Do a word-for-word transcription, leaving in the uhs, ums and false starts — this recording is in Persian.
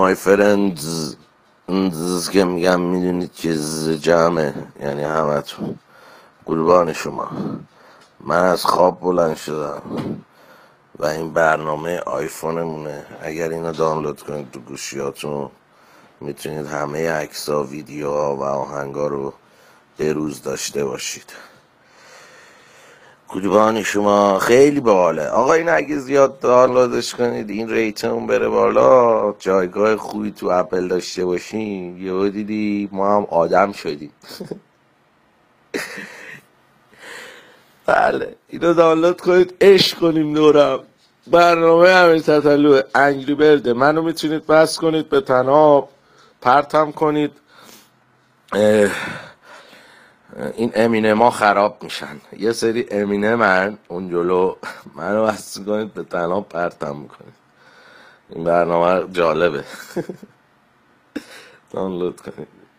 مای فرندز که میگم میدونید که ز جمعه، یعنی همتون. قربان شما. من از خواب بلند شدم و این برنامه آیفونمونه. اگر اینو دانلود کنید تو گوشیاتون میتونید همه عکس‌ها، ویدیوها و آهنگا رو به روز داشته باشید. قربان شما. خیلی باحاله آقا. این اگه زیاد دانلودش کنید این ریتمون بره بالا، جایگاه خوبی تو اپل داشته باشیم، یهو دیدی ما هم آدم شدیم. بله اینو دانلود کنید، عشق کنیم دورم. برنامه همین تطلوه انگری برده. منو میتونید بس کنید به تناب، پرتم کنید، این امینه ما خراب میشن. یه سری امینه من اون جلو منو بس کنید به تناب، پرتم میکنید. این برنامه جالبه. دانلود کنید.